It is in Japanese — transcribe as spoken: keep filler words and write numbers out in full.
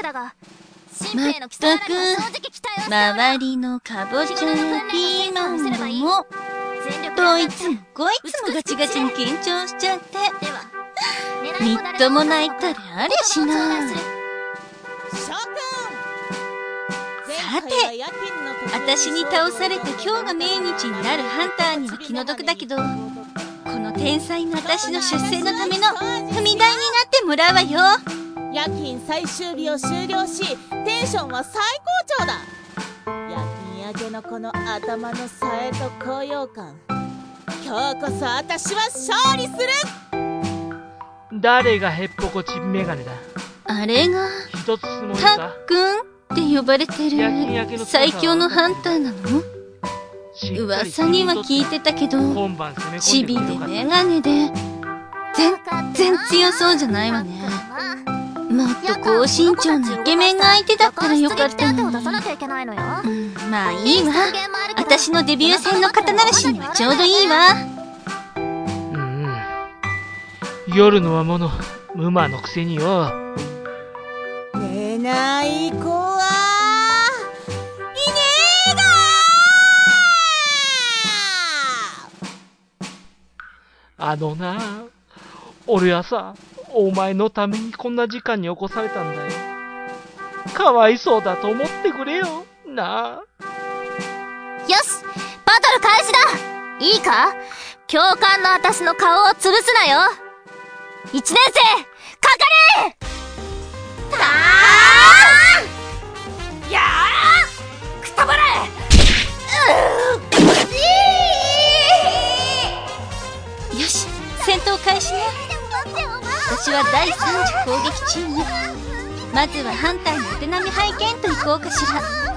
まったく周りのかぼちゃやピーマンもどいつもこいつもガチガチに緊張しちゃってみっともないったりありゃしない。さて私に倒されて今日が命日になるハンターには気の毒だけど、この天才の私の出世のための踏み台になってもらうわよ。 夜勤最終日を終了しテンションは最高潮だ。夜勤明けのこの頭のさえと高揚感、今日こそ私は勝利する。 誰がへっぽこちんメガネだ。 あれが一つ質問たか。 っくんって呼ばれてる最強のハンターなの？噂には聞いてたけどチビでメガネで全然強そうじゃないわね。もっと高身長のイケメンが相手だったらよかったのに、うん、まあいいわ。私のデビュー戦の肩慣らしにはちょうどいいわ。 うんうん、夜の魔物馬のくせによ。 寝ない子はいねえが。 あのな、俺はさ、お前のためにこんな時間に起こされたんだよ。かわいそうだと思ってくれよなあ。 よし、バトル開始だ。いいか、教官の私の顔を潰すなよ。一年生かかれ。たーやーくたばれ。 よし、戦闘開始ね。私はだいさん次攻撃チーム。まずはハンターのお手並み拝見といこうかしら。